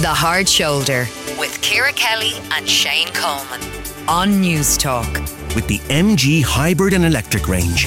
The Hard Shoulder with Ciara Kelly and Shane Coleman on News Talk. With the MG hybrid and electric range.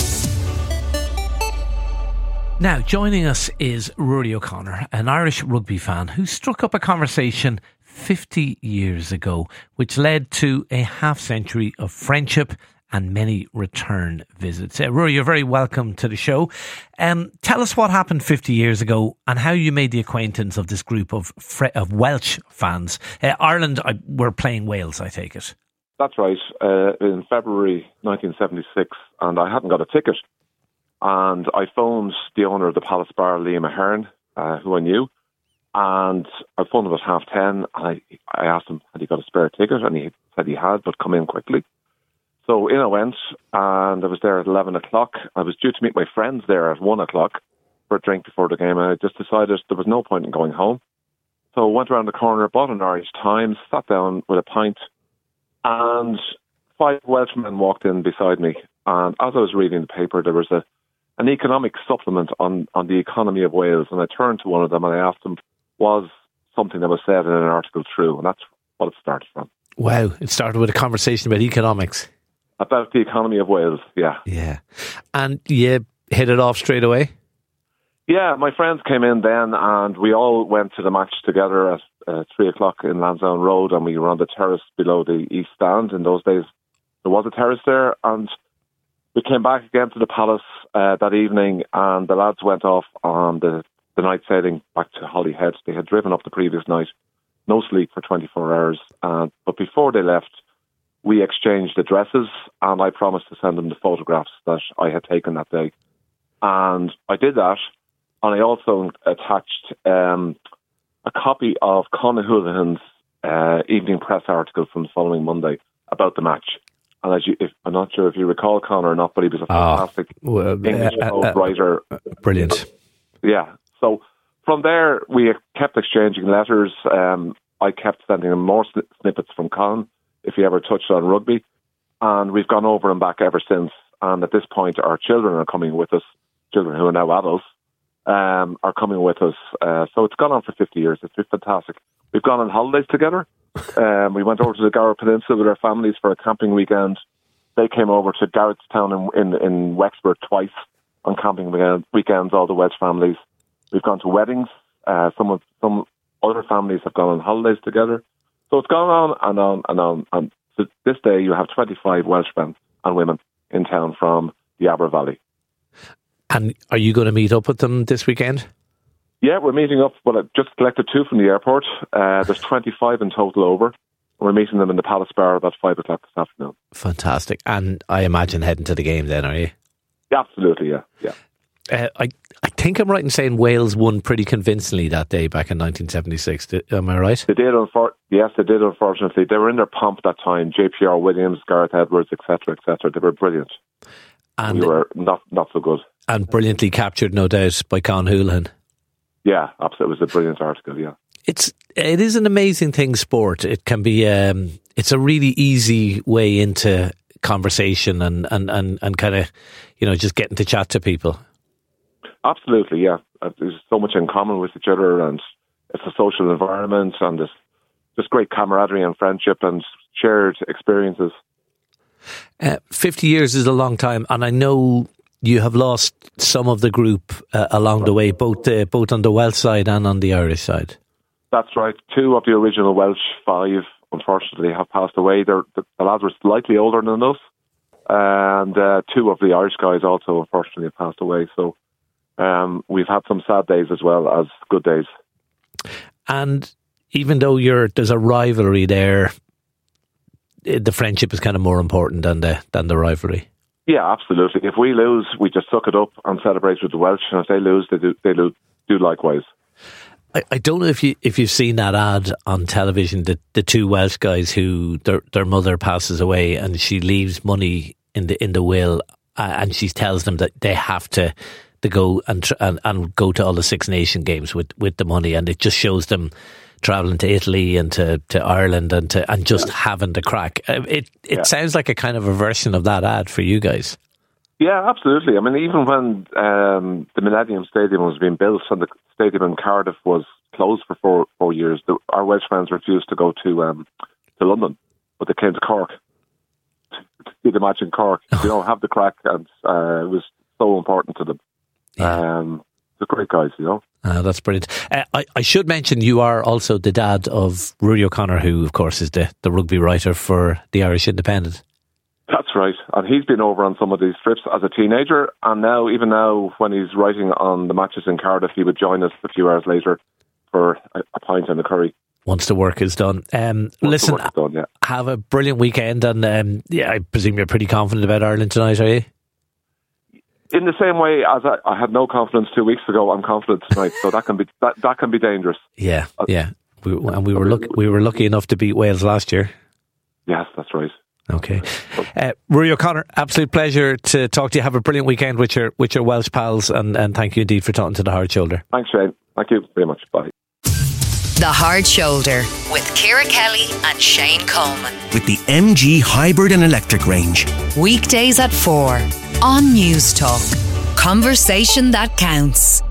Now, joining us is Ruaidhrí O'Connor, an Irish rugby fan who struck up a conversation 50 years ago, which led to a half-century of friendship and many return visits. Ruaidhrí, you're very welcome to the show. Tell us what happened 50 years ago and how you made the acquaintance of this group of Welsh fans. Ireland were playing Wales, I take it. That's right, in February 1976, and I hadn't got a ticket. And I phoned the owner of the Palace Bar, Liam Ahern, who I knew, and I phoned him at 10:30, and I asked him, had he got a spare ticket? And he said he had, but come in quickly. So in I went, and I was there at 11 o'clock. I was due to meet my friends there at 1 o'clock for a drink before the game, and I just decided there was no point in going home. So I went around the corner, bought an Irish Times, sat down with a pint, and 5 Welshmen walked in beside me. And as I was reading the paper, there was an economic supplement on the economy of Wales, and I turned to one of them and I asked him, was something that was said in an article true? And that's what it started from. Wow, it started with a conversation about economics. About the economy of Wales, yeah. Yeah. And you hit it off straight away? Yeah, my friends came in then and we all went to the match together at 3 o'clock in Lansdowne Road, and we were on the terrace below the East Stand. In those days, there was a terrace there, and we came back again to the Palace that evening, and the lads went off on the night sailing back to Holyhead. They had driven up the previous night, no sleep for 24 hours. But before they left, we exchanged addresses, and I promised to send them the photographs that I had taken that day. And I did that, and I also attached a copy of Conor Houlihan's Evening Press article from the following Monday about the match. And I'm not sure if you recall Conor or not, but he was a fantastic English writer. Brilliant. Yeah. So from there, we kept exchanging letters. I kept sending him more snippets from Con, if he ever touched on rugby. And we've gone over and back ever since. And at this point, our children are coming with us, children who are now adults, are coming with us. So it's gone on for 50 years. It's been fantastic. We've gone on holidays together. We went over to the Gower Peninsula with our families for a camping weekend. They came over to Garrettstown in Wexford twice on camping weekends, all the Welsh families. We've gone to weddings. Some other families have gone on holidays together. So it's gone on and on and on. And to this day, you have 25 Welsh men and women in town from the Aber Valley. And are you going to meet up with them this weekend? Yeah, we're meeting up. Well, I just collected 2 from the airport. There's 25 in total over. We're meeting them in the Palace Bar about 5 o'clock this afternoon. Fantastic. And I imagine heading to the game then, are you? Yeah, absolutely, yeah. I think I'm right in saying Wales won pretty convincingly that day back in 1976. Am I right? They did, yes, they did, unfortunately. They were in their pomp that time. JPR Williams, Gareth Edwards, etc., etc. They were brilliant. And we were not so good. And brilliantly captured, no doubt, by Con Houlihan. Yeah, absolutely. It was a brilliant article, yeah. It is an amazing thing, sport. It can be, it's a really easy way into conversation and kind of, just getting to chat to people. Absolutely, yeah. There's so much in common with each other, and it's a social environment, and there's just great camaraderie and friendship and shared experiences. 50 years is a long time, and I know you have lost some of the group along the way, both on the Welsh side and on the Irish side. That's right. 2 of the original Welsh 5, unfortunately, have passed away. The lads were slightly older than us, and 2 of the Irish guys also, unfortunately, have passed away. So we've had some sad days as well as good days. And even though there's a rivalry there, the friendship is kind of more important than the rivalry. Yeah, absolutely. If we lose, we just suck it up and celebrate with the Welsh, and if they lose, they do likewise. I don't know if you've seen that ad on television, the 2 Welsh guys who their mother passes away and she leaves money in the will, and she tells them that they have to go and go to all the Six Nation games with the money, and it just shows them travelling to Italy and to Ireland and just having the crack. It sounds like a kind of a version of that ad for you guys. Yeah, absolutely. I mean, even when the Millennium Stadium was being built and the stadium in Cardiff was closed for 4 years. Our Welsh fans refused to go to London, but they came to Cork to see the match in Cork. Have the crack, and it was so important to them. Yeah. They're great guys, That's brilliant. I should mention you are also the dad of Rudy O'Connor, who, of course, is the rugby writer for the Irish Independent. That's right. And he's been over on some of these trips as a teenager. And even now, when he's writing on the matches in Cardiff, he would join us a few hours later for a pint and a curry. Once the work is done. Listen, have a brilliant weekend. And I presume you're pretty confident about Ireland tonight, are you? In the same way as I had no confidence 2 weeks ago, I'm confident tonight. So that can be dangerous. Yeah. We were lucky enough to beat Wales last year. Yes, that's right. Okay. Rudy O'Connor, absolute pleasure to talk to you. Have a brilliant weekend with your Welsh pals, and thank you indeed for talking to The Hard Shoulder. Thanks, Shane. Thank you very much. Bye. The Hard Shoulder with Ciara Kelly and Shane Coleman. With the MG Hybrid and Electric range. Weekdays at 4 on News Talk. Conversation that counts.